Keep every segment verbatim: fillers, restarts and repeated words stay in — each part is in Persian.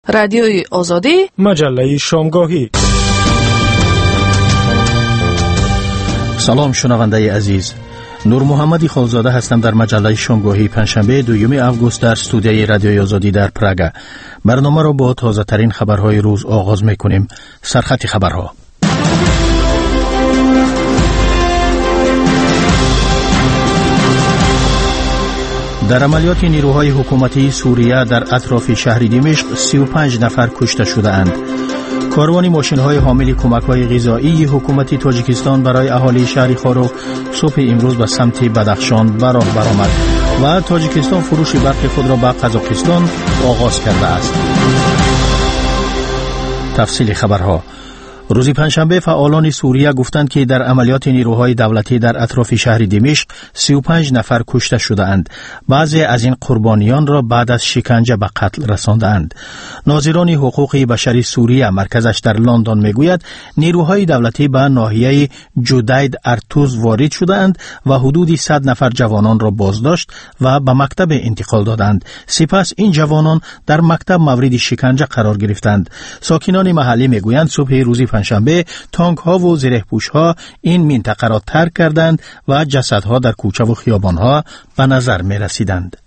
رادیوی آزادی، مجله شامگاهی. سلام شنونده عزیز، نور محمدی خالزاده هستم در مجله شامگاهی پنجشنبه دوم آگوست در استودیوی رادیوی آزادی در پراگ. برنامه را با تازه ترین خبرهای روز آغاز می‌کنیم. سرخط خبرها. در عملیات نیروهای حکومتی سوریه در اطراف شهر دمشق سی و پنج نفر کشته شده‌اند. کاروان ماشین‌های حامل کمک‌های غذایی حکومتی تاجیکستان برای اهالی شهر خاروخ صبح امروز به سمت بدخشان به راه برآمد و تاجیکستان فروش برق خود را به قزاقستان آغاز کرده است. تفصیل خبرها. روز پنجشنبه فعالان سوریه گفتند که در عملیات نیروهای دولتی در اطراف شهر دمشق سی و پنج نفر کشته شده‌اند. بعضی از این قربانیان را بعد از شکنجه به قتل رساندند. ناظران حقوق بشری سوریه مرکزش در لندن میگوید نیروهای دولتی به ناحیه جودید ارتوز وارد شده‌اند و حدود صد نفر جوانان را بازداشت و به مکتب انتقال دادند. سپس این جوانان در مکتب مورد شکنجه قرار گرفتند. ساکنان محلی میگویند صبح روز پنجشنبه تانک ها و زره پوش ها این منطقه را ترک کردند و جسدها در کوچه و خیابان ها به نظر می رسیدند.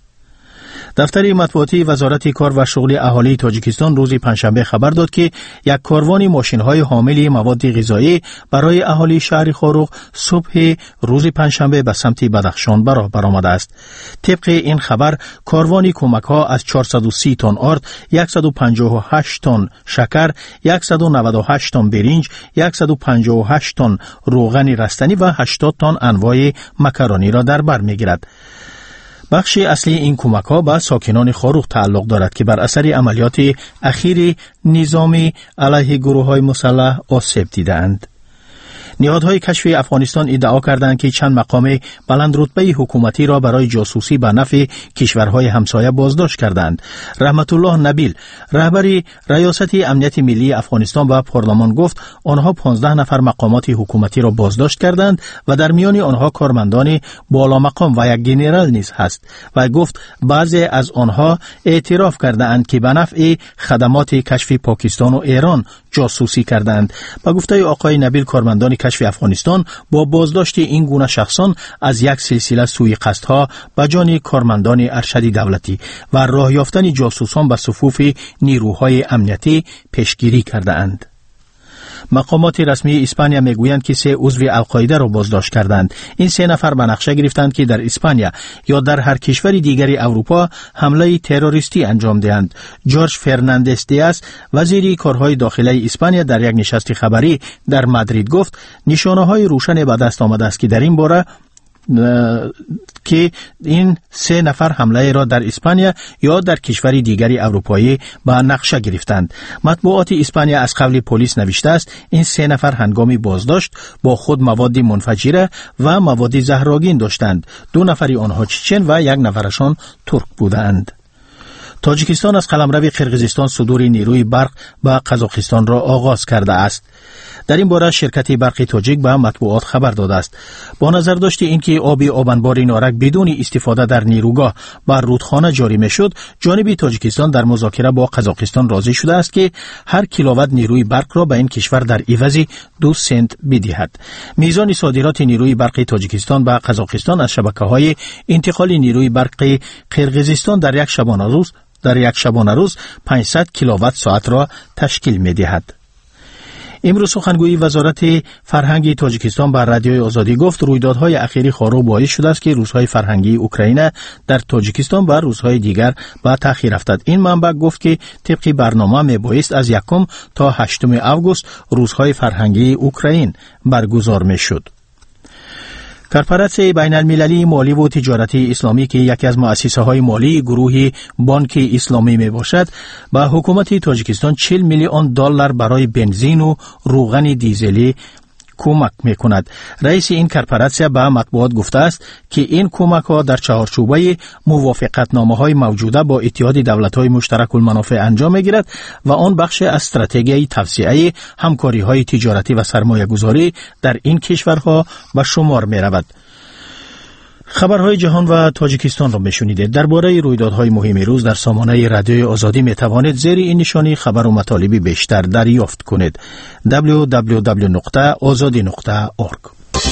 دفتر مطبوعاتی وزارت کار و شغل اهالی تاجیکستان روز پنجشنبه خبر داد که یک کاروان ماشین‌های حامل مواد غذایی برای اهالی شهر خاروخ صبح روز پنجشنبه به سمت بدخشان به راه برآمده است. طبق این خبر کاروان کمک‌ها از چهارصد و سی تن آرد، صد و پنجاه و هشت تن شکر، صد و نود و هشت تن برنج، صد و پنجاه و هشت تن روغن رستنی و هشتاد تن انواع مکرونی را در بر می‌گیرد. بخش اصلی این کمک‌ها به ساکنان خاروخ تعلق دارد که بر اثر عملیات اخیر نظامی علیه گروه‌های مسلح آسیب دیدند. نهادهای کشفی افغانستان ادعا کردند که چند مقام بلند رتبه حکومتی را برای جاسوسی به نفع کشورهای همسایه بازداشت کردند. رحمت الله نبیل، رهبر ریاست امنیت ملی افغانستان به پارلمان گفت آنها پانزده نفر مقامات حکومتی را بازداشت کردند و در میان آنها کارمندان بالا مقام و یک ژنرال نیز هست و گفت بعضی از آنها اعتراف کردند که به نفع خدمات کشفی پاکستان و ایران جاسوسی کردند. با گفته آقای نبیل کارمندان کشف افغانستان با بازداشت این گونه شخصان از یک سلسله سوءقصدها به جان کارمندان ارشد دولتی و راه یافتن جاسوسان به صفوف نیروهای امنیتی پیشگیری کرده‌اند. مقامات رسمی اسپانیا میگویند که سه عضو القاعده را بازداشت کردند. این سه نفر به نقشه گرفتند که در اسپانیا یا در هر کشور دیگری اروپا حمله تروریستی انجام دهند. جورج فرناندز دیاز، وزیر کارهای داخلی اسپانیا، در یک نشست خبری در مادرید گفت نشانه‌های روشن به دست آمده است که در این باره که این سه نفر حمله را در اسپانیا یا در کشوری دیگری اروپایی به نقشه گرفتند. مطبوعات اسپانیا از قبل پلیس نوشته است این سه نفر هنگام بازداشت با خود مواد منفجره و مواد زهرآگین داشتند. دو نفری آنها چچن و یک نفرشان ترک بودند. تاجیکستان از قلمرو قرقیزستان صدور نیروی برق به قزاقستان را آغاز کرده است. در این باره شرکت برق تاجیک به مطبوعات خبر داده است. با نظر داشته اینکه آب آبنبار نارک بدون استفاده در نیروگاه بر رودخانه جاری میشد، جانب تاجیکستان در مذاکره با قزاقستان راضی شده است که هر کیلووات نیروی برق را به این کشور در عوض دو سنت بدهد. میزان صادرات نیروی برق تاجیکستان به قزاقستان از شبکه‌های انتقال نیروی برق قرقیزستان در یک شبانه روز در یک شبانه روز پانصد کیلووات ساعت را تشکیل می‌دهد. امروز سخنگوی وزارت فرهنگی تاجیکستان بر رادیوی آزادی گفت رویدادهای اخیر خاروخ باعث شده است که روزهای فرهنگی اوکراین در تاجیکستان و روزهای دیگر به تأخیر افتد. این منبع گفت که طبق برنامه میبایست از یکم تا هشتم آگوست روزهای فرهنگی اوکراین برگزار میشد. کارپرات بین المللی مالی و تجارتی اسلامی که یکی از مؤسسه های مالی گروه بانک اسلامی می باشد به حکومت تاجیکستان چهل میلیون دلار برای بنزین و روغن دیزلی کمک می کند. رئیس این کارپوراسیون به مطبوعات گفته است که این کمک ها در چهارچوبه موافقت نامه های موجوده با اتحاد دولت های مشترک المنافع انجام می گیرد و آن بخش از استراتژی توسعه همکاری های تجارتی و سرمایه گذاری در این کشورها به شمار می رود. خبرهای جهان و تاجیکستان را میشنیدید. درباره رویدادهای مهم روز در سامانه رادیوی آزادی می توانید زیر این نشانی خبر و مطالب بیشتر دریافت کنید. دبلیو دبلیو دبلیو نقطه آزادی نقطه اورگ.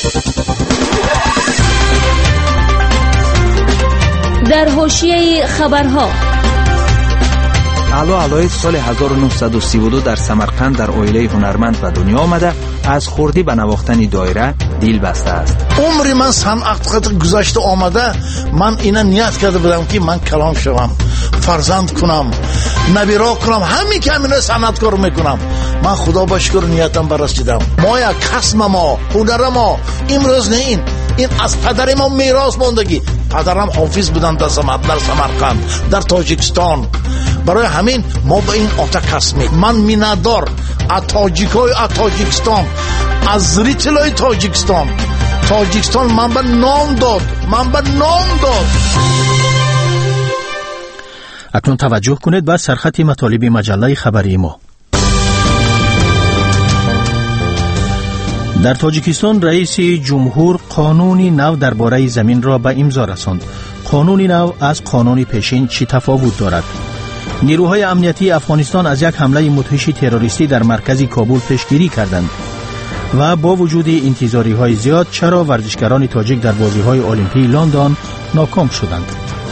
در حاشیه خبرها، علا علایت سال هزار و نهصد و سی و دو در سمرقند در عائله هنرمند به دنیا آمده از خوردی به نواختن دایره دیل بسته است. عمری من صنعت گذشته آمده، من اینا نیت کرده بودم که من کلام شوم، فرزند کنم، نبیرا کنم، همین که همین صنعتکار میکنم. من خدا با شکر نیتم بررسیدم. ما یک کسب ما، هنر ما امروز نه، این این از پدر ما میراث موندگی. پدرم حافظ بودن در سمرقند، در تاجیکستان. برای همین ما به این آتا کسب می. من میندار از تاجیکای از تاجیکستان، از ریتلای تاجیکستان. تاجیکستان من به نام داد، من به نام داد. اکنون توجه کنید به سرخط مطالب مجله خبری ما. در تاجیکستان رئیس جمهور قانونی نو درباره زمین را به امضا رساند. قانونی نو از قانون پیشین چه تفاوت دارد؟ نیروهای امنیتی افغانستان از یک حمله مدهش تروریستی در مرکز کابل پیشگیری کردند و با وجود انتظاری‌های زیاد چرا ورزشکاران تاجیک در بازی‌های المپی لندن ناکام شدند؟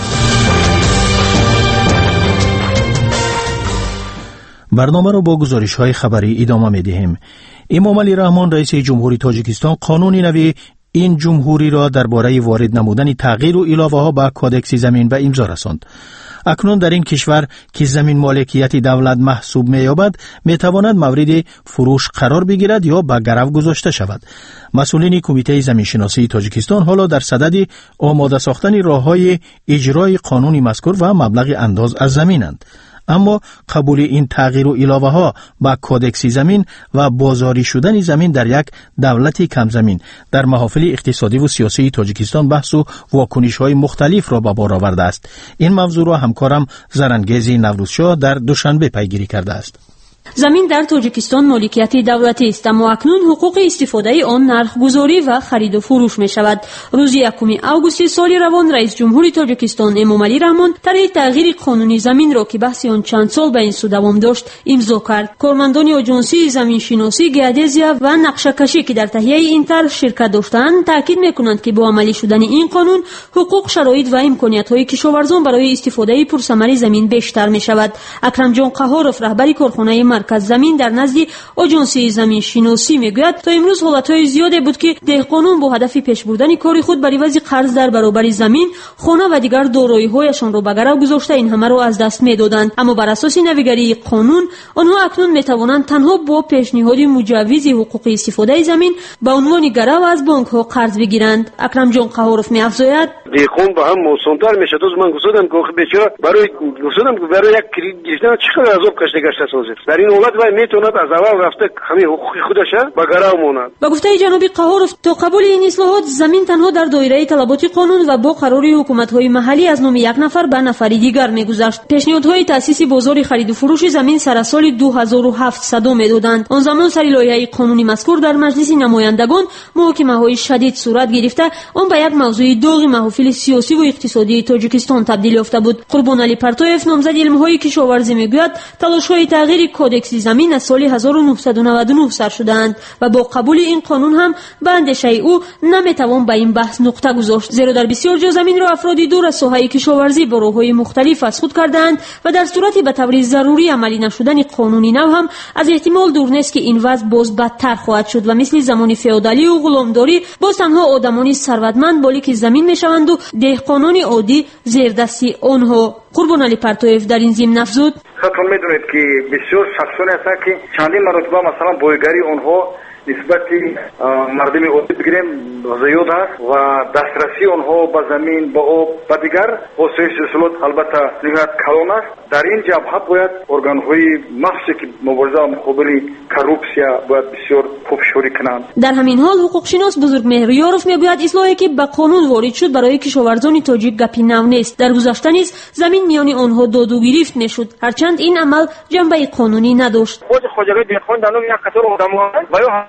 برنامه را با گزارش‌های خبری ادامه می‌دهیم. امام علی رحمان رئیس جمهوری تاجیکستان قانونی نوی این جمهوری را درباره وارد نمودن تغییر و علاوه‌ها به کودکس زمین به امضا رساند. اکنون در این کشور که زمین مالکیت دولت محسوب می‌یابد می‌تواند مورد فروش قرار بگیرد یا به گرو گذاشته شود. مسئولین کمیته زمین‌شناسی تاجیکستان حالا در صدد آماده ساختن راه‌های اجرای قانون مذکور و مبلغ انداز از زمینند. اما قبول این تغییر و علاوه ها با کودکس زمین و بازاری شدن زمین در یک دولت کم زمین در محافل اقتصادی و سیاسی تاجیکستان بحث و واکنش های مختلف را به بار آورده است. این موضوع را همکارم زرنگیزی نوروزشاه در دوشنبه پیگیری کرده است. زمین در تاجیکستان مالکیت دولتی است، اما اکنون حقوق استفاده آن نرخ‌گذاری و خرید و فروش می شود. روز یکم آگوست سال روان رئیس جمهوری تاجیکستان امام علی رحمان طرح تغییر قانونی زمین را که بحث آن چند سال به این سو دوام داشت امضا کرد. کارمندان آژانسی زمین شناسی گیودزیا و نقشه‌کشی که در تهیه این طرح شرکت داشتند تاکید می‌کنند که با عملی شدن این قانون حقوق، شرایط و امکانیت‌های کشاورزان برای استفاده پرثمر زمین بیشتر می‌شود. اکرم جان قهارов رهبر کارخانه مرکز زمین در نزد آژانسی زمین شناسی میگوید تا امروز حالتهای زیادی بود که دهقانان با هدف پیش بردن کار خود بر عوض قرض در برابر زمین، خانه و دیگر دارایی‌هایشان را به گرو گذاشته این همه را از دست میدادند. اما بر اساس نویگری قانون آنها اکنون میتوانند تنها با پیشنهاد مجوز حقوق استفاده زمین به عنوان گرو از بانک‌ها قرض بگیرند. اکرم جان قهارов می‌افزاید دهقان با هم موسوم‌تر میشه. دوست من گفتم که بیچاره برای گفتم که برای یک کریدیت گرفتن چقدر عذاب کشیده گشته سازید. در این حالت وای میتواند از اول رفته همین حقوق خودش به گرو ماند. با گفته جناب قهارов تا قبول این اصلاحات زمین تنها در دایره طلبات قانون و با قرار حکومت‌های محلی از نام یک نفر به نفر دیگر میگذشت. پیشنهادهای تأسیس بازار خرید و فروش زمین سر سال دو هزار و هفت صدو میدادند. آن زمان سری لایحه قانونی مذکور در مجلس نمایندگان محاکمه‌های شدید صورت گرفته آن به یک موضوع داغ محافل سیاسی و اقتصادی تاجیکستان تبدیل یافته بود. قربان علی پرتویف نامزد علم‌های کشاورزی میگوید تلاش‌های تغییر کودکس زمین از سال هزار و نهصد و نود و نه سر شدند و با قبول این قانون هم به اندیشه او نمیتوان به این بحث نقطه گذاشت، زیرا در بسیار جا زمین را افرادی دور از ساحه کشاورزی با راه‌های مختلف از خود کردند و در صورتی به طور ضروری عملی نشدن قانونی نو هم از احتمال دور نیست که این وضع باز بدتر خواهد شد و مثل زمان فئودالی و غلامداری باز تنها آدمانی ثروتمند مالک زمین میشوند و دهقانان عادی زیر دستی آنها. قربان علی پرتویف در این ضمن افزود خودتون میدونید که بسیار شخصانی هستند که چندین مرتبه مثلا بایگری آنها نسبتی مردم عادی بگیریم زیاد است و دسترسی آنها به زمین، به آب و دیگر وسایل سلسلات البته نهایت کلان است. در این جبهه باید ارگان‌های مخصوصی که مبارزه مقابل کروپسیا باید بسیار خوب شوری کنند. در همین حال حقوق شناس بزرگ مهریارов میگوید اصلاحی که به قانون وارد شد برای کشاورزان تاجیک گپی نو نیست. در گذشته نیز زمین میان آنها داد و گرفت میشد، هرچند این عمل جنبه قانونی نداشت. خود خواجگی دهقان در نام یک قطار آدم‌ها و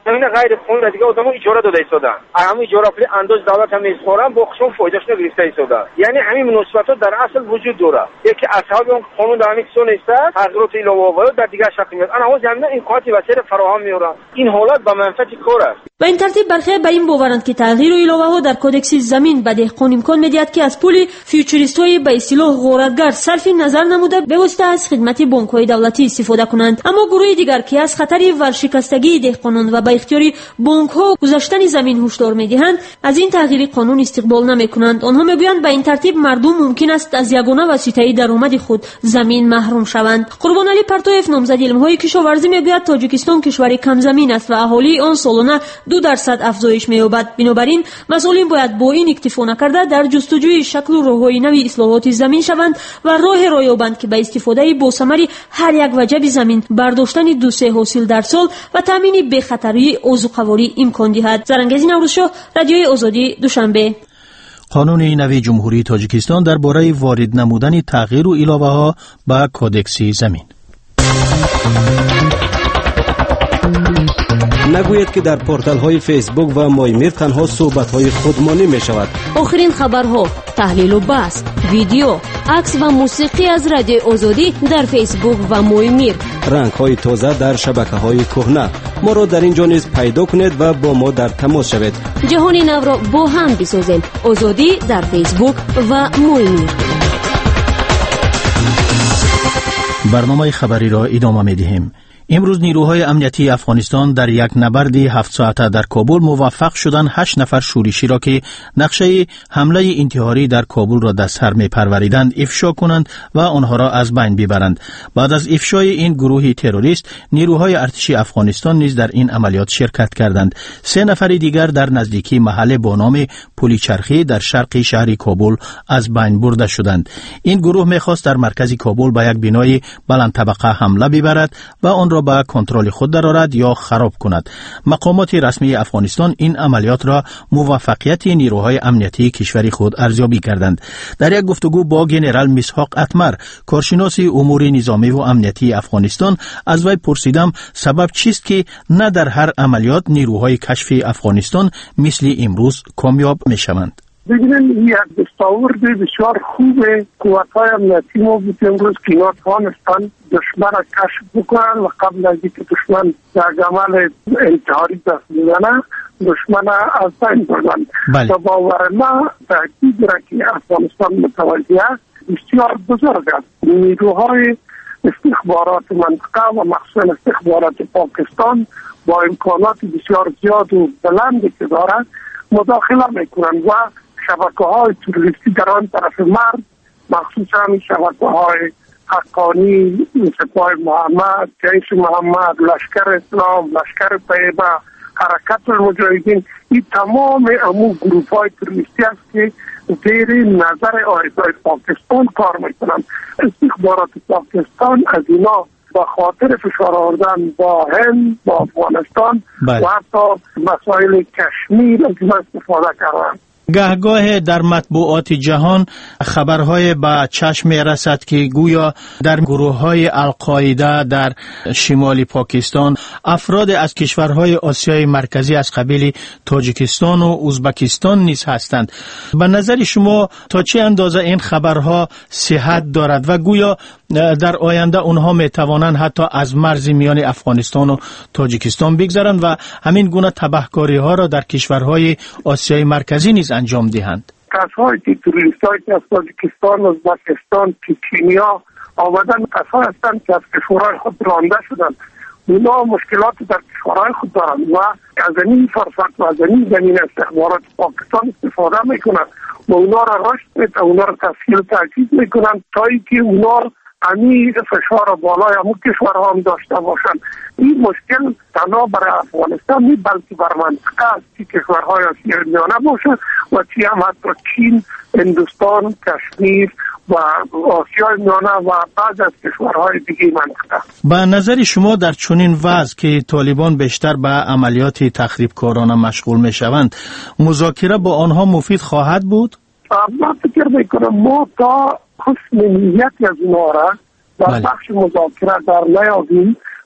زمین غیر قانونی دیگه آدمو اجاره داده ایستادن. همین اجاره پول انداز دولت هم میسپارن با خشم فایدهش نگرفته ایستادن. یعنی همین مناسبت‌ها در اصل وجود داره. یکی اصحاب اون قانون در همین سون است، تغییرات علاوه در دیگه شکل میاد. انا هم زمین امکاناتی وسیله فراهم میارن. این حالت به منفعت کار است. به این ترتیب برخی بر این باورند که تغییر و علاوه‌ها در کدکس زمین به دهقان امکان میدهد که از پول فیوچریست‌های به اصطلاح غارتگر صرف نظر نموده به واسطه از خدمت بانک‌های دولتی استفاده کنند. اما گروه دیگر که از خطر ورشکستگی دهقانان و به اختیار بانک‌ها گذاشتن زمین هشدار می‌دهند، از این تغییر قانون استقبال نمی‌کنند. آنها میگویند به این ترتیب مردم ممکن است از یگانه وسیله درآمد خود زمین محروم شوند. قربان علی پرتویف نامزد علم‌های کشاورزی میگوید تاجیکستان کشوری کم زمین است و اهالی آن سالانه دو درصد افزایش می‌یابد. بنابراین مسئولین باید با این اکتفا نکرده در جستجوی شکل و راه‌های نوی اصلاحات زمین شوند و راه را یابند که به استفاده با ثمر هر یک وجب زمین برداشتن دو سه حاصل در سال و تامین بی‌خطری عضوقواری امکان دهد. زرنگزی نوروزشاه، رادیوی آزادی، دوشنبه. قانون نوی جمهوری تاجیکستان درباره وارد نمودن تغییر و علاوه‌ها به کدکس زمین. نگوید که در پورتال های فیسبوک و مایمیر تنها صحبت های خودمانی می شود. آخرین خبرها، تحلیل و بحث، ویدیو، عکس و موسیقی از رادیو آزادی در فیسبوک و مایمیر. رنگ های تازه در شبکه های کهنه. ما را در اینجا نیز پیدا کنید و با ما در تماس شوید. جهان نو را با هم بسازیم. آزادی در فیسبوک و مایمیر. برنامه خبری را ادامه می دهیم. امروز نیروهای امنیتی افغانستان در یک نبرد هفت ساعته در کابل موفق شدند هشت نفر شورشی را که نقشه حمله انتحاری در کابل را در سر می‌پروریدند افشا کنند و آنها را از بین ببرند. بعد از افشای این گروه تروریست، نیروهای ارتشی افغانستان نیز در این عملیات شرکت کردند. سه نفر دیگر در نزدیکی محل با نام پلیچرخی در شرق شهر کابل از بین برده شدند. این گروه می‌خواست در مرکز کابل به یک بنای بلند طبقه حمله ببرد و آن را به کنترل خود درآورد یا خراب کند. مقامات رسمی افغانستان این عملیات را موفقیت نیروهای امنیتی کشور خود ارزیابی کردند. در یک گفتگو با ژنرال مسحاق اتمر، کارشناس امور نظامی و امنیتی افغانستان، از وی پرسیدم سبب چیست که نه در هر عملیات نیروهای کشف افغانستان مثل امروز کامیاب میشوند. ببینید یک دستاورد بسیار خوبه قوت‌های امنیتی ما بود امروز که اینا توانستن دشمن را کشف بکنن و قبل از اینکه دشمن در عمل انتحاری دست بزنه دشمن از بین بردن. و باور ما تاکید را که افغانستان متوجه است بسیار بزرگ است. نیروهای استخبارات منطقه و مخصوصا استخبارات پاکستان با امکانات بسیار زیاد و بلندی که دارند مداخله میکنند و شبکه های تروریستی در آن طرف مرد، مخصوصا شبکه های حقانی، سپاه محمد، جیش محمد، لشکر اسلام، لشکر طیبه، حرکت المجاهدین، این تمام امو گروپ های تروریستی است که زیر نظر آیدهای پاکستان کار میکنند. استخبارات پاکستان از اینا با خاطر فشار آوردن با هند، با افغانستان بله. و حتی مسائل کشمیر از اینا استفاده کردند. گهگاه در مطبوعات جهان خبرهای به چشم رسد که گویا در گروه‌های القاعده در شمال پاکستان افراد از کشورهای آسیای مرکزی از قبیل تاجیکستان و ازبکستان نیز هستند. به نظر شما تا چه اندازه این خبرها صحت دارد و گویا در آینده اونها میتوانند حتی از مرز میان افغانستان و تاجیکستان بگذرند و همین گونه تبهکاری ها را در کشورهای آسیای مرکزی نیز انجام دهند؟ کسایی که توریستایی که از تاجیکستان، ازبکستان، چچنیا آمدن کسایی هستند که از کشورهای خود رانده شدند. اونا مشکلات در کشورهای خود دارند و از این فرصت و از این زمین استخبارات پاکستان استفاده میکنند و اونا را رشد میدن، اونا را تسهیل تاکید میکنند تا اینکه اونا امی فشار بالای همون کشورها هم داشته باشند. این مشکل تنها برای افغانستان نیست بلکه بر منطقه است که کشورهای آسیای میانه باشند و چی هم حتی چین، هندوستان، کشمیر و آسیای میانه و بعض از کشورهای دیگه منطقه. به نظر شما در چنین وضع که طالبان بیشتر به عملیات تخریبکارانه مشغول میشوند مذاکره با آنها مفید خواهد بود؟ من فکر میکنم ما تا حسن نیتی از اونا را در بخش مذاکره در نیابیم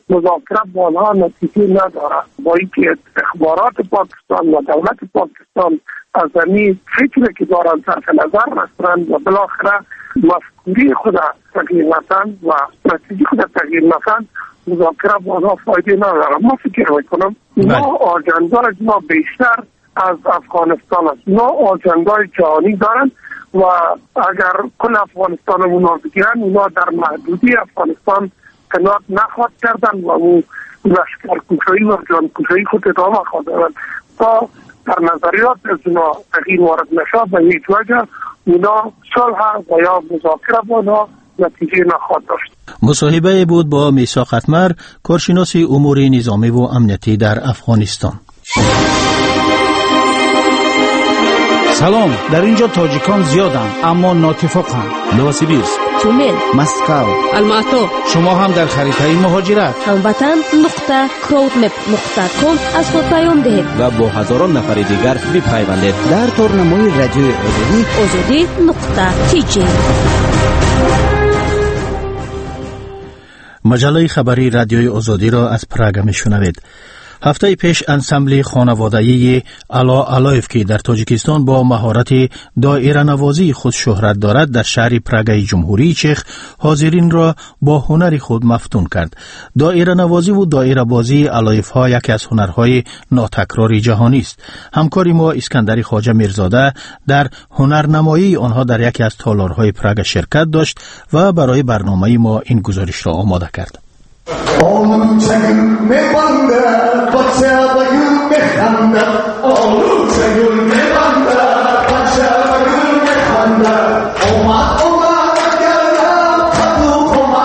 مذاکره با آنها نتیجه نداره. با اینکه اخبارات پاکستان و دولت پاکستان از این فکری که دارن صرف نظر رستن و بالاخره مفکوری خود تغییر نتن و نتیجه خود تغییر نتن، مذاکره با آنها فایده نداره. ما فکر میکنم ما آجندای ما بیشتر از افغانستان است. ما آجندای جهانی دارن و اگر کل افغانستان اونا بگیرن، اونا در محدودی افغانستان قناعت نخواهد کردن و اون لشکر کشایی و جان کشایی خود ادامه خواهد دارن. تا در نظریات از اونا تغییر وارد نشد به هیچ وجه اونا صلح و یا مذاکره با اونا نتیجه نخواهد داشت. مصاحبه بود با میثاق اتمر، کارشناس امور نظامی و امنیتی در افغانستان. سلام، در اینجا تاجیکان زیادند اما ناتفاقند. نوسیبیرسک، تومن، مسکو، الماتو. شما هم در خریطه مهاجرت هموطن نقطه کراودمپ نقطه کام از خود پیام دهید و با هزاران نفر دیگر بپیوندید در تورنمای رادیو آزادی آزادی نقطه تی جی. مجله خبری رادیوی آزادی را از پراگ میشنوید. هفته پیش انسمبل خانوادگی الا الایف که در تاجیکستان با مهارت دایره نوازی خود شهرت دارد در شهر پراگ جمهوری چخ حاضرین را با هنر خود مفتون کرد. دایره نوازی و دایره بازی الایف ها یکی از هنرهای ناتکراری جهانی است. همکاری ما اسکندری خواجه میرزاده در هنرنمایی آنها در یکی از تالارهای پراگ شرکت داشت و برای برنامه ما این گزارش را آماده کرد. Onun çekilme banda, paçada gülme handa. Onun çekilme banda, paçada gülme handa. Oma oma gada, kadu oma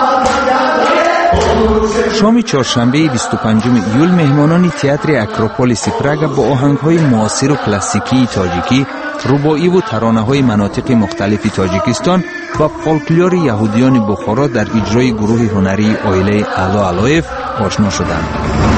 gada. شام چهارشنبه بیست و پنجم ایول مهمانان تئاتر اکروپولیس پراگ با آهنگ‌های معاصر و کلاسیکی تاجیکی، رباعی و ترانه‌های مناطق مختلف تاجیکستان و فولکلور یهودیان بخارا در اجرای گروه هنری عائله الا الایف آشنا شدند.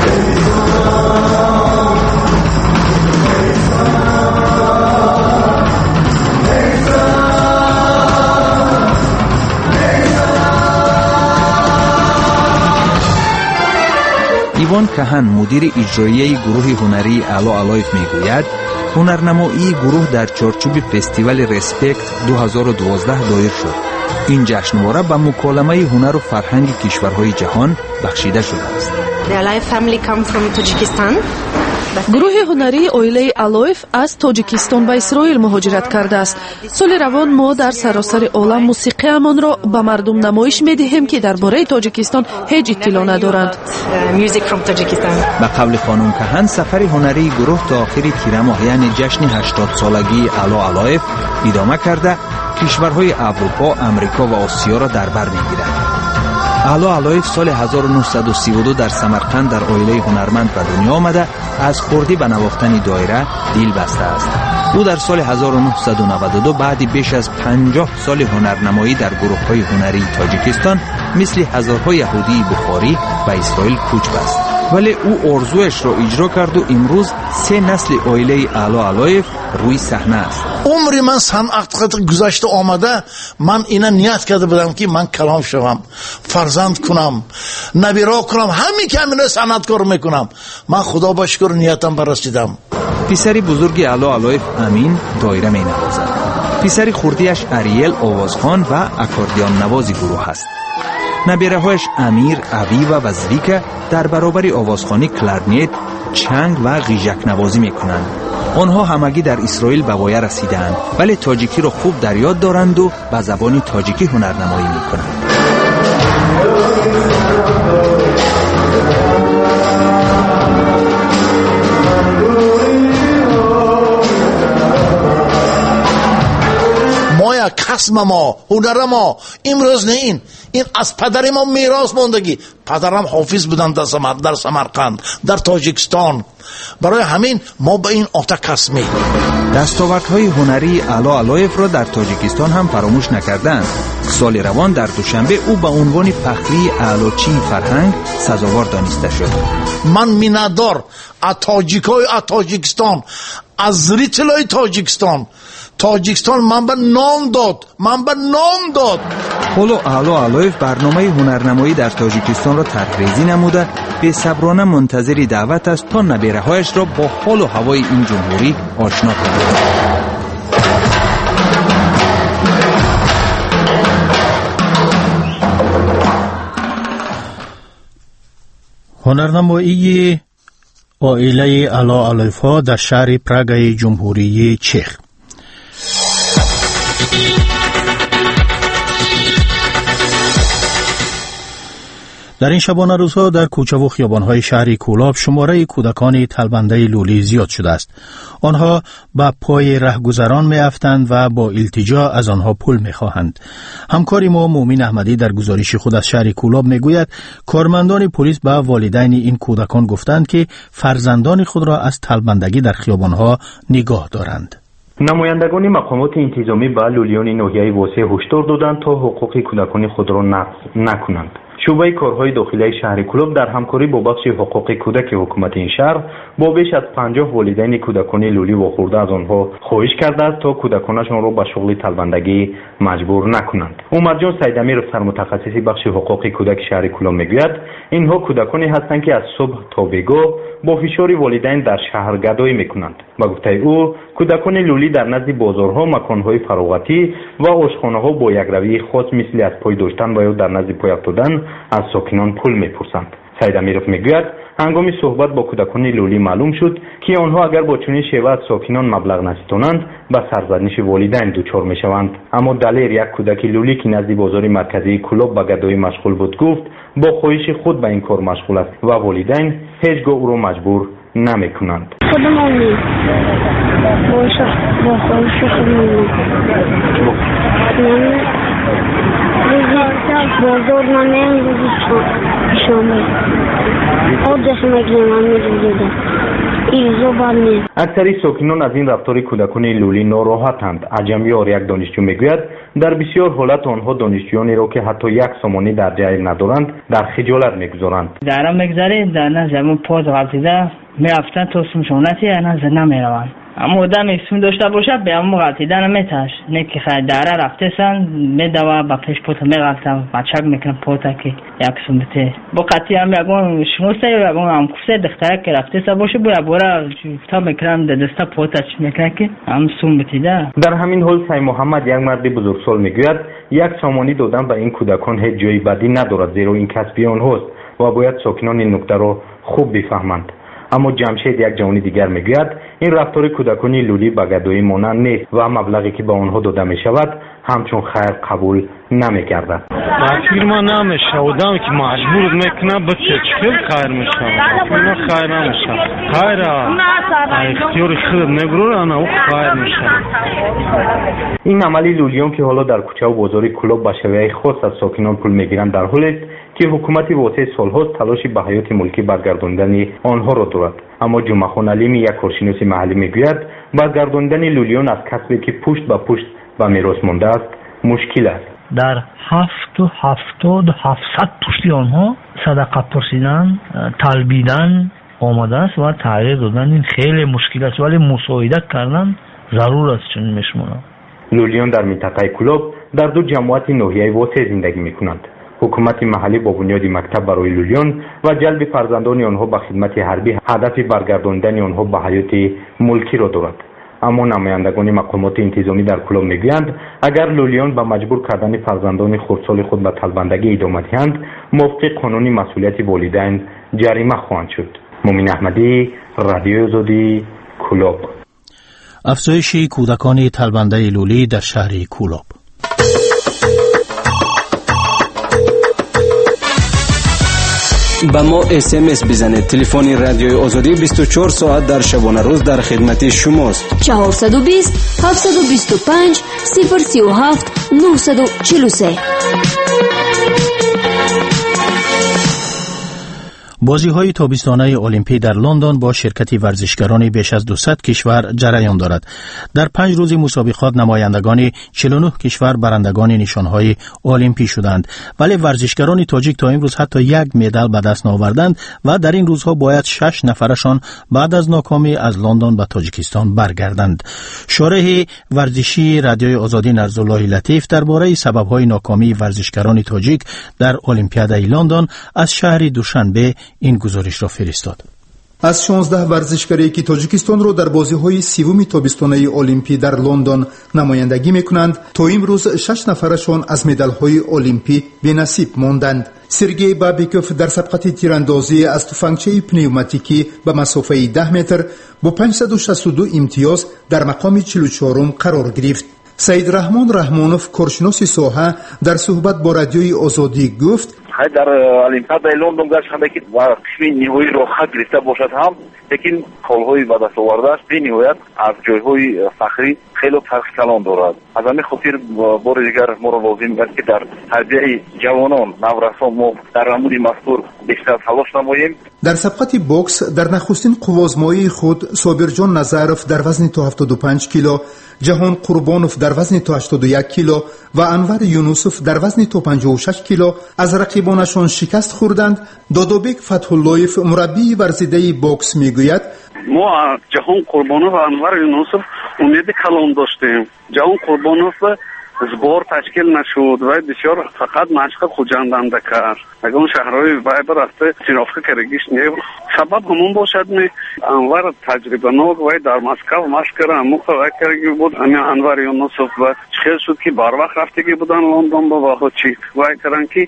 ایوان کهن مدیر اجرایی گروه هنری الا الایف میگوید هنرنمایی گروه در چارچوب فستیوال رسپکت دو هزار و دوازده دایر شد. این جشنواره به مکالمه هنر و فرهنگ کشورهای جهان بخشیده شده است. The Alive family come from Tajikistan. گروه هنری عائله الایف از تاجیکستان به اسرائیل مهاجرت کرده است. سال روان ما در سراسر عالم موسیقیمان را به مردم نمایش می‌دهیم که درباره تاجیکستان هیچ اطلاع ندارند. به قول خانم کهن سفر هنری گروه تا آخر تیر ماه یعنی جشن هشتاد سالگی الا الایف ادامه کرده کشورهای اروپا، امریکا و آسیا را در بر می‌گیرد. الا الایف سال هزار و نهصد و سی و دو در سمرقند در عائله هنرمند به دنیا آمده از خردی به نواختن دایره دل بسته است. او در سال هزار و نهصد و نود و دو بعد بیش از پنجاه سال هنرنمایی در گروه‌های هنری تاجیکستان مثل هزارها یهودی بخاری به اسرائیل کوچ بست. ولی او آرزویش را اجرا کرد و امروز سه نسل عائله الا الایف روی صحنه است. عمری من صنعت گذشته آمده من اینا نیت کرده بودم که من کلام شوم، فرزند کنم، نبیرا کنم، همین که همین صنعتکار میکنم. من خدا با شکر نیتم بررسیدم. پسری بزرگ الا الایف امین دایره می نوازد. پسری خردیش اریل آوازخوان و اکاردیان نوازی گروه است. نبیره هایش امیر، عوی و وزریکه در برابر آوازخوانی کلارنت، چنگ و غیژک نوازی میکنند. آنها همگی در اسرائیل به وایه رسیدند ولی تاجیکی را خوب در یاد دارند و به زبان تاجیکی هنرنمایی میکنند. ما یک کسب ما، هنر ما امروز نه این این از پدر ما میراث موندگی. پدرم حافظ بودن در سمر در سمرقند در تاجیکستان. برای همین ما به این آتا کسب می دستاوردهای هنری الا الایف را در تاجیکستان هم فراموش نکردند. سال روان در دوشنبه او به عنوان فخری اعلاچی فرهنگ سزاوار دانسته شد. من میندار از تاجیکای از تاجیکستان، از ریتلای تاجیکستان. تاجیکستان من به نام داد، من به نام داد. حالا اعلی علایف برنامه هنرنمایی در تاجیکستان را طرح‌ریزی نموده بی‌صبرانه منتظر دعوت است تا نبیره‌هایش را با حال و هوای این جمهوری آشنا کند. هنرنمایی عائله اعلی علایف‌ها در شهر پراگ جمهوری چک. در این شبانه روزها در کوچه و خیابان‌های شهر کولاب شماره کودکان تلبنده لولی زیاد شده است. آنها به پای رهگذران می‌افتند و با التجا از آنها پول می‌خواهند. همکار ما مومن احمدی در گزارش خود از شهر کولاب می‌گوید کارمندان پلیس به والدین این کودکان گفتند که فرزندان خود را از تلبندگی در خیابان‌ها نگاه دارند. نمایندگان مقامات انتظامی به لولیان ناحیه واسع هشدار دادند تا حقوق کودکان خود را نقض نکنند. شعبه کارهای داخلی شهر کولاب در همکاری با بخش حقوق کودک حکومت این شهر با بیش از پنجاه والدین کودکان لولی واخورده از آنها خواهش کرده است تا کودکانشان را به شغل تلبندگی مجبور نکنند. عمر جان سیدامیر سرمتخصص بخش حقوق کودک شهر کولاب میگوید اینها کودکانی هستند که از صبح تا بیگاه با فشار والدین در شهر گدایی میکنند. با گفته او کودکان لولی در نزد بازارها، مکانهای فراغتی و آشخانه‌ها با یک رویه خاص مثل از پای داشتن و یا در نزد پای افتادن از ساکنان پول میپرسند. سید امیرов میگوید هنگام صحبت با کودکان لولی معلوم شد که آنها اگر با چنین شیوه از ساکنان مبلغ نستانند به سرزنش والدین دچار میشوند. اما دلیر یک کودک لولی که نزد بازار مرکزی کولاب به گدایی مشغول بود گفت با خواهش خود به این کار مشغول است و والدین هیچگاه او را مجبور نمیکنند. خودمانی باشه با خواهش خودمانی بازار نمیم روزی شامی آدش مگیم هم میروزیده ایرزا برمیم. اکثری ساکنان از این رفتار کودکان لولی ناراحتند. عجمی آر یک دانشجو میگوید در بسیار حالت آنها دانشجویانی را که حتی یک سامانی در جای ندارند در خجالت میگذارند. درم میگذارید در نزدمون پاز غلطیده میافتن تا سمشونتی نزد نمیروند. اما آدم اسم داشته باشه به همون غلطیده نمیتاش نه که خیلی داره رفته سن میدوه با پیش پوتا میغلطه بچک میکنه پوتا که یک سمته با قطعی هم یکون شموسته یا یکون هم کفته دختره که رفته سن باشه باید بوره تا میکنم در دسته پوتا چی میکنه که هم سمتیده. در همین حال سای محمد یک مرد بزرگسال میگوید یک سامانی دادن به این کودکان هیچ جای بدی ندارد زیرا این کسبی آنهاست و باید ساکنان این نکته را خوب بفهمند. اما جمشید یک جوان دیگر میگوید این رفتار کودکان لولی به گدایی مانند نیست و مبلغی که به آنها داده می شود همچون خیر قبول نمی گردد. فیرما نمیشه آدم که مجبور میکنه به چکل خیر میشه فیرما خیر نمیشه خیر اختیار خود نگرور انا او خیر میشه. این عملی لولیان که حالا در کوچه و بازار کولاب به شیوه خاص از ساکنان پول میگیرند در حالی است که حکومت واسه سالهاست تلاشی به حیات ملکی برگرداندن آنها را دارد. اما جمعه خان علیمی یک کارشناس محلی میگوید برگرداندن لولیان از کسبی که پشت به پشت به میراث مانده است مشکل است. در هفت و هفتاد و هفتصد پشتی آنها صدقه پرسیدن، طلبیدن آمده است و تغییر دادن این خیلی مشکل است ولی مساعده کردن ضرور است چنین میشمارم. لولیان در منطقه کولاب در دو جماعت ناحیه واسع زندگی میکنند. حکومت محلی با بنیاد مکتب برای لولیان و جلب فرزندان آنها به خدمت حربی هدف برگرداندن آنها به حیات ملکی را دارد. اما نمایندگان مقامات انتظامی در کولاب میگویند اگر لولیان به مجبور کردن فرزندان خردسال خود به تلبندگی ادامه دهند موافق قانونی مسئولیت والدین جریمه خواهند شد. مومن احمدی، رادیو آزادی، کولاب. افزایش کودکان تلبنده لولی در شهر کولاب. با ما اس ام اس بزنید. تلفن رادیوی آزادی بیست و چهار ساعت در شبانه روز در خدمت شماست. چهارصد و بیست هفتصد و بیست و پنج صفر سی و هفت نهصد و چهل و سه. بازی‌های تابستانه المپی در لندن با شرکت ورزشکاران بیش از دویست کشور جریان دارد. در پنج روز مسابقات نمایندگان چهل و نه کشور برندگان نشانهای المپی شدند، ولی ورزشکاران تاجیک تا امروز حتی یک مدال به دست نآوردند و در این روزها باید شش نفرشان بعد از ناکامی از لندن به تاجیکستان برگردند. شارح ورزشی رادیوی آزادی نرزالله لطیف درباره سبب‌های ناکامی ورزشکاران تاجیک در المپیادای لندن از شهر دوشنبه این گزارش را فرستاد. از شانزده ورزشکاری که تاجیکستان را در بازی‌های سوم تابستانه المپی در لندن نمایندگی می‌کنند، تا امروز شش نفرشان از مدال‌های المپی بی‌نصیب ماندند. سرگئی بابیکوف در سبقت تیراندازی از تفنگچه پنیوماتیکی به مسافه ده متر با پانصد و شصت و دو امتیاز در مقام چهل و چهارم قرار گرفت. سید رحمان رحمانوف کارشناس ساحه در صحبت با رادیوی آزادی گفت: در المپیادای لندن گشت که و قسمی نهایی را خط گرفته باشد هم، لیکن کال‌های به دست آورده است به نهایت از جای‌های فخری خیلی فرق کلان دارد. از همین خاطر بار دیگر ما را لازم است که در تربیت جوانان نورسان ما در نمود مذکور بیشتر تلاش نماییم. در سبقت بوکس در نخستین قوازمایی خود صابرجان نظرف در وزن تا هفتاد و پنج کیلو، جهان قربانوف در وزن تا هشتاد و یک کیلو و انور یونوسوف در وزن تا پنجاه و شش کیلو از رقیبانشان شکست خوردند. دادابک فتح‌اللهیف مربی ورزیده بوکس میگوید: ما جهان قربانوف و انور یونوسوف امید کلان داشتیم. جهان قربانوف زبار تشکیل نشد و بسیار فقط مشق خوجندنده کرد. اگر شهرهای وای برفته ترافیک کرگیش نه سبب همون باشد می انور تجربه ناک و در مسکو مشق کرد موقع وای کرگی بود. امی انور یونوسوف و خیلی شد که بار وقت رفتگی بودن لندن با واقع چی وای کردن که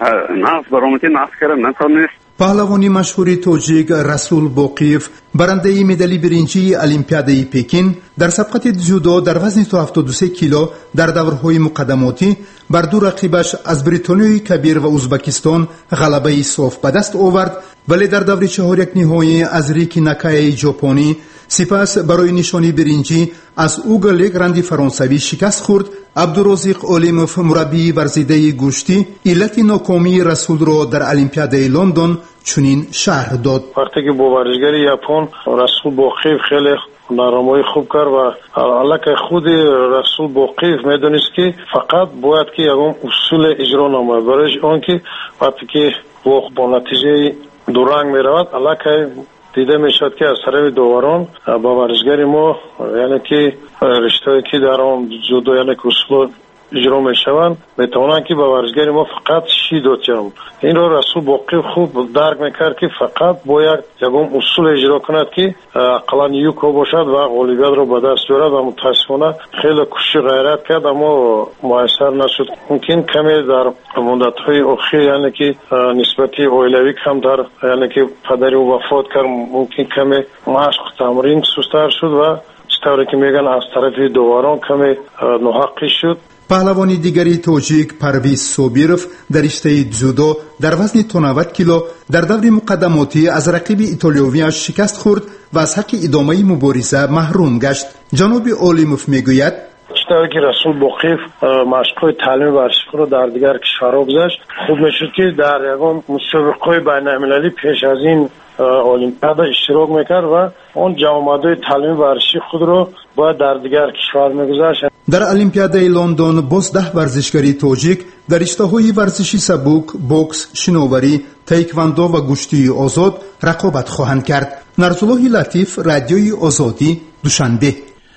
نفس برامتی نفس کرد نتونست. پهلوانی مشهوری تاجیک رسول باقیف برنده مدال برنجی المپیادای پکین در سبقت جودو در وزن تا هفتاد و سه کیلو در دورهای مقدماتی بر دو رقیبش از بریتانیای کبیر و ازبکستان غلبه صاف به دست آورد، ولی در دور چهار یک نهایی از ریکی ناکای ژاپنی سپس برای نشانی برنجی از اوگلیک رندی فرانسوی شکست خورد. عبدالرزاق علیموف مربی ورزیده گوشتی علت ناکامی رسول را در المپیادای لندن چنین شرح داد: وقتی که با ورزشگر ژاپن رسول باقیف خیلی نرمایی خوب کرد و علاقه خود رسول باقیف میدونست که فقط باید که یکم اصول اجرا نماید، برای آنکه وقتی که با نتیجه دو رنگ میرود علاقه دیده میشد که از طرف داوران با ورزشگر ما یعنی که رشته که در آن جودو یعنی که اصول اجرا میشوند میتوانند که با ورزشگر ما فقط شید و جمع. این را رسول باقی خوب درک میکرد که فقط باید یکم اصول اجرا کند که اقلا یوکو باشد و غالبیت را به دست بیارد و متاسفانه خیلی کوشش غیرت کرد اما میسر نشد. ممکن کمی در مدت های اخیر یعنی که نسبتی اویلوی کم در یعنی که پدری او وفات کرد ممکن کمی مشق تمرین سستر شد و چطوری که میگن از طرف داوران کمی ناحقی شد. پهلوانی دیگری تاجیک پرویز صابیروف در رشته جودو در وزن تا نود کیلو در دور مقدماتی از رقیب ایتالیایی‌اش شکست خورد و از حق ادامه مبارزه محروم گشت. جناب علیموف میگوید: چطوری که رسول باقیف مشق‌های تعلیم ورزشی رو در دیگر کشورها گذاشت، خوب میشد که در یگان مسابقه‌های بین‌المللی پیش از این المپیاد اشتراک میکرد و اون جامعه تعلیم ورزشی خود رو باید در دیگر کشور میگذاشت. در المپیادای لندن باز ده ورزشکاری تاجیک در رشته‌های ورزشی سبک، بوکس، شناوری، تایکواندو و گشتی آزاد رقابت خواهند کرد. نرزالله لطیف، رادیوی آزادی، دوشنبه.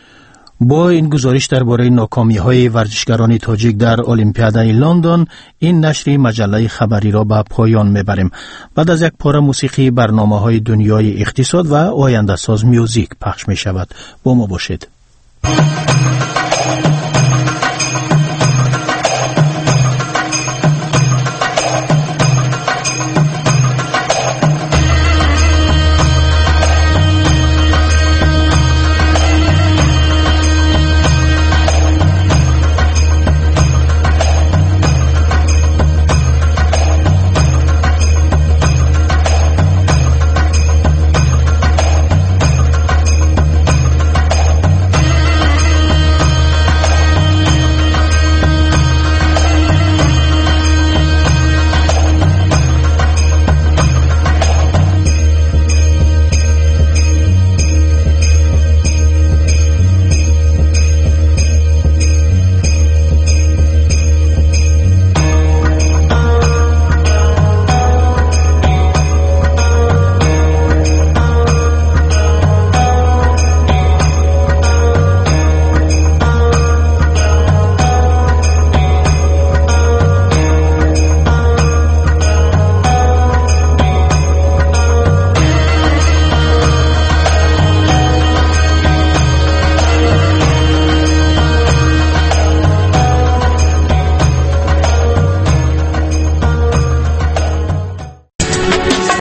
با این گزارش درباره ناکامی‌های ورزشکاران تاجیک در المپیادای لندن این نشر مجله خبری را به پایان میبریم. بعد از یک پاره موسیقی برنامه‌های دنیای اقتصاد و آینده ساز میوزیک پخش می شود. با ما باشید.